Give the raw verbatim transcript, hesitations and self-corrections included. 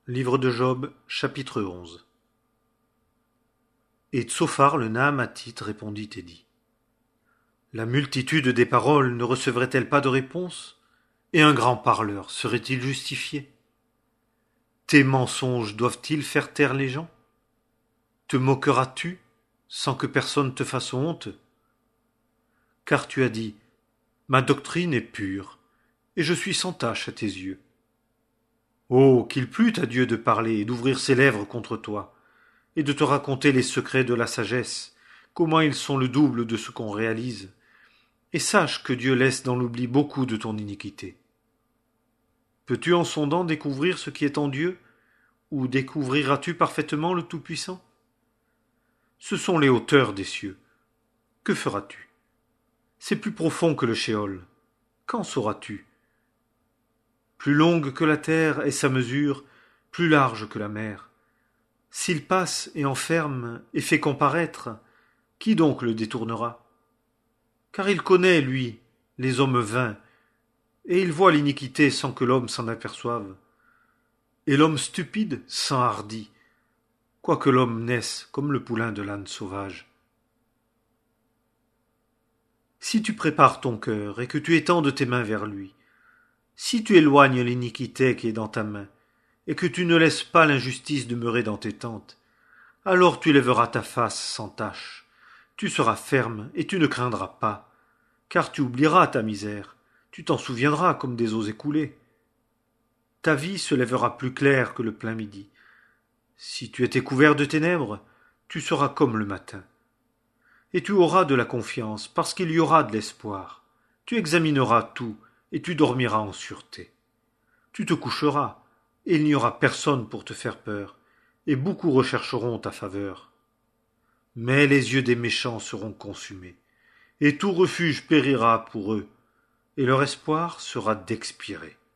Livre de Job, chapitre onze. Et Tsophar le Naamatite répondit et dit: La multitude des paroles ne recevrait-elle pas de réponse? Et un grand parleur serait-il justifié? Tes mensonges doivent-ils faire taire les gens? Te moqueras-tu sans que personne te fasse honte? Car tu as dit: Ma doctrine est pure, et je suis sans tache à tes yeux. Oh, qu'il plût à Dieu de parler et d'ouvrir ses lèvres contre toi, et de te raconter les secrets de la sagesse, comment ils sont le double de ce qu'on réalise. Et sache que Dieu laisse dans l'oubli beaucoup de ton iniquité. Peux-tu en sondant découvrir ce qui est en Dieu, ou découvriras-tu parfaitement le Tout-Puissant? Ce sont les hauteurs des cieux. Que feras-tu? C'est plus profond que le shéol. Qu'en sauras-tu? Plus longue que la terre est sa mesure, plus large que la mer. S'il passe et enferme et fait comparaître, qui donc le détournera? Car il connaît, lui, les hommes vains, et il voit l'iniquité sans que l'homme s'en aperçoive. Et l'homme stupide s'enhardit, quoique l'homme naisse comme le poulain de l'âne sauvage. Si tu prépares ton cœur et que tu étendes tes mains vers lui, si tu éloignes l'iniquité qui est dans ta main, et que tu ne laisses pas l'injustice demeurer dans tes tentes, alors tu lèveras ta face sans tache, tu seras ferme et tu ne craindras pas, car tu oublieras ta misère, tu t'en souviendras comme des eaux écoulées. Ta vie se lèvera plus claire que le plein midi. Si tu étais couvert de ténèbres, tu seras comme le matin. Et tu auras de la confiance, parce qu'il y aura de l'espoir. Tu examineras tout, et tu dormiras en sûreté. Tu te coucheras, et il n'y aura personne pour te faire peur, et beaucoup rechercheront ta faveur. Mais les yeux des méchants seront consumés, et tout refuge périra pour eux, et leur espoir sera d'expirer.